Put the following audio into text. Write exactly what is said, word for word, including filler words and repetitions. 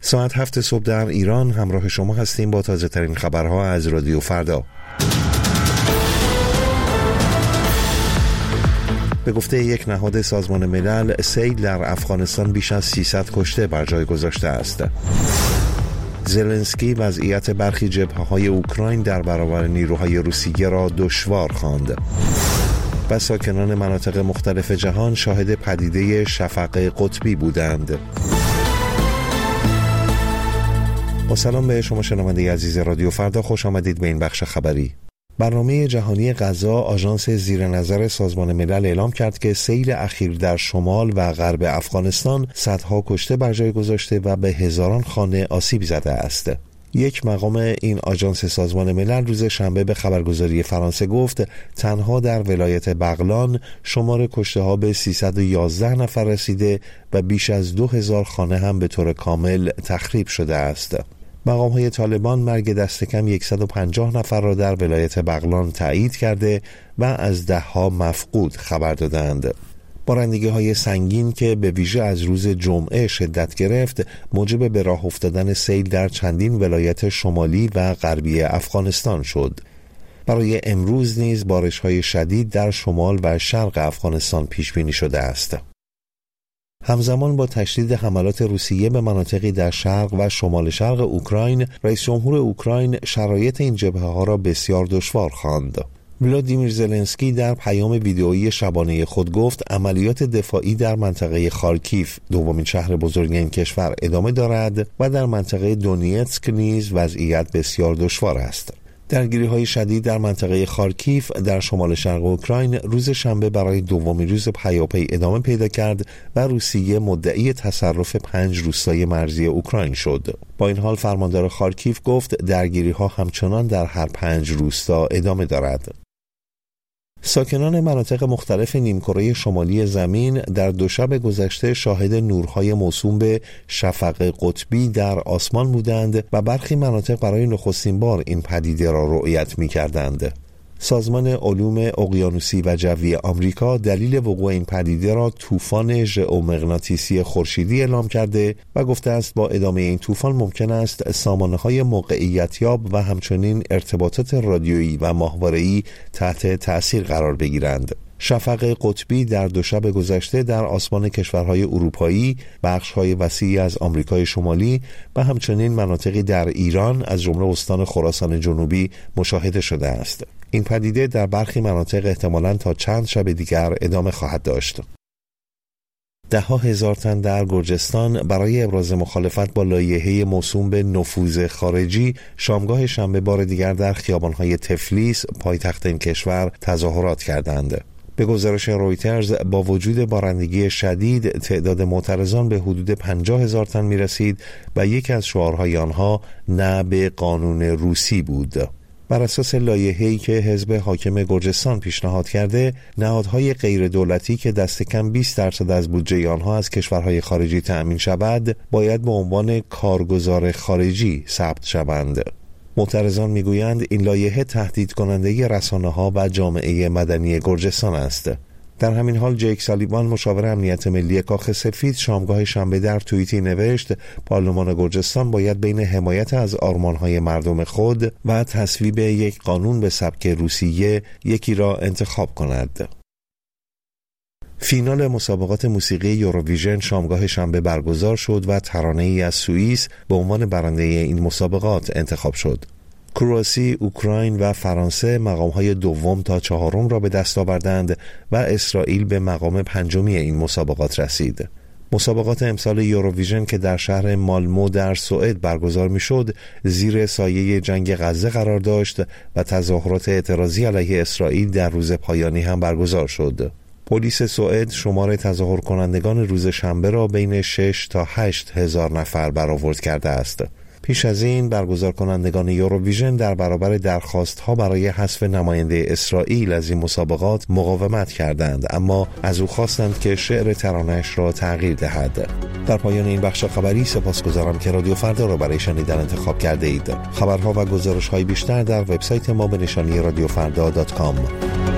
ساعت هفت صبح در ایران همراه شما هستیم با تازه ترین خبرها از رادیو فردا. به گفته یک نهاد سازمان ملل، سیل در افغانستان بیش از سیصد کشته بر جای گذاشته است. زلنسکی وضعیت برخی جبهه‌های اوکراین در برابر نیروهای روسیه را دشوار خواند. و ساکنان مناطق مختلف جهان شاهد پدیده شفق قطبی بودند. با سلام به شما شنونده عزیز رادیو فردا، خوش آمدید به این بخش خبری. برنامه جهانی غذا، آژانس زیر نظر سازمان ملل اعلام کرد که سیل اخیر در شمال و غرب افغانستان صدها کشته بر جای گذاشته و به هزاران خانه آسیب زده است. یک مقام این آژانس سازمان ملل روز شنبه به خبرگزاری فرانسه گفت تنها در ولایت بغلان شمار کشته ها به سیصد و یازده نفر رسیده و بیش از دو هزار خانه هم به طور کامل تخریب شده است. مقام های طالبان مرگ دست کم صد و پنجاه نفر را در ولایت بغلان تایید کرده و از ده ها مفقود خبر دادند. بارندگی های سنگین که به ویژه از روز جمعه شدت گرفت موجب به راه افتادن سیل در چندین ولایت شمالی و غربی افغانستان شد. برای امروز نیز بارش های شدید در شمال و شرق افغانستان پیش بینی شده است. همزمان با تشدید حملات روسیه به مناطقی در شرق و شمال شرق اوکراین، رئیس جمهور اوکراین شرایط این جبهه‌ها را بسیار دشوار خواند. ولادیمیر زلنسکی در پیام ویدئویی شبانه خود گفت عملیات دفاعی در منطقه خارکیف، دومین شهر بزرگ این کشور، ادامه دارد و در منطقه دونیتسک نیز وضعیت بسیار دشوار است. درگیری‌های شدید در منطقه خارکیف در شمال شرق اوکراین روز شنبه برای دومین روز پیاپی ادامه پیدا کرد و روسیه مدعی تصرف پنج روستای مرزی اوکراین شد. با این حال فرماندار خارکیف گفت درگیری‌ها همچنان در هر پنج روستا ادامه دارد. ساکنان مناطق مختلف نیمکره شمالی زمین در دو شب گذشته شاهد نورهای موسوم به شفق قطبی در آسمان بودند و برخی مناطق برای نخستین بار این پدیده را رؤیت می‌کردند. سازمان علوم اقیانوسی و جوی آمریکا دلیل وقوع این پدیده را طوفان ژئومغناطیسی خورشیدی اعلام کرده و گفته است با ادامه این طوفان ممکن است سامانه‌های موقعیتیاب و همچنین ارتباطات رادیویی و ماهواره‌ای تحت تأثیر قرار بگیرند. شفق قطبی در دو شب گذشته در آسمان کشورهای اروپایی، بخش‌های وسیعی از آمریکای شمالی و همچنین مناطقی در ایران از جمله استان خراسان جنوبی مشاهده شده است. این پدیده در برخی مناطق احتمالاً تا چند شب دیگر ادامه خواهد داشت. ده ها هزار تن در گرجستان برای ابراز مخالفت با لایحه موسوم به نفوذ خارجی شامگاه شنبه بار دیگر در خیابان‌های تفلیس، پایتخت این کشور، تظاهرات کردند. به گزارش رویترز با وجود بارندگی شدید تعداد معترضان به حدود پنجاه هزار تن می رسید و یکی از شعارهای آنها نه به قانون روسی بود. بر اساس لایحه‌ای که حزب حاکم گرجستان پیشنهاد کرده، نهادهای غیر دولتی که دست کم بیست درصد از بودجه آنها از کشورهای خارجی تأمین شود، باید به عنوان کارگزار خارجی ثبت شوند. معترضان میگویند این لایحه تهدید کننده رسانه‌ها و جامعه مدنی گرجستان است. در همین حال جیک سالیوان، مشاور امنیت ملی کاخ سفید، شامگاه شنبه در توییتی نوشت پارلمان گرجستان باید بین حمایت از آرمان‌های مردم خود و تصویب یک قانون به سبک روسیه یکی را انتخاب کند. فینال مسابقات موسیقی یوروویژن شامگاه شنبه برگزار شد و ترانه‌ای از سوئیس به عنوان برنده این مسابقات انتخاب شد. کرواسی، اوکراین و فرانسه مقام‌های دوم تا چهارم را به دست آوردند و اسرائیل به مقام پنجمی این مسابقات رسید. مسابقات امسال یوروویژن که در شهر مالمو در سوئد برگزار می‌شد، زیر سایه جنگ غزه قرار داشت و تظاهرات اعتراضی علیه اسرائیل در روز پایانی هم برگزار شد. پلیس سوئد شمار تظاهر کنندگان روز شنبه را بین شش تا هشت هزار نفر برآورد کرده است. پیش از این برگزار کنندگان یوروویژن در برابر درخواست‌ها برای حذف نماینده اسرائیل از این مسابقات مقاومت کردند، اما از او خواستند که شعر ترانه‌اش را تغییر دهد. در پایان این بخش خبری سپاسگزارم که رادیو فردا را برای شنیدن انتخاب کرده اید. خبرها و گزارش‌های بیشتر در وبسایت ما به نشانی رادیو فردا دات کام.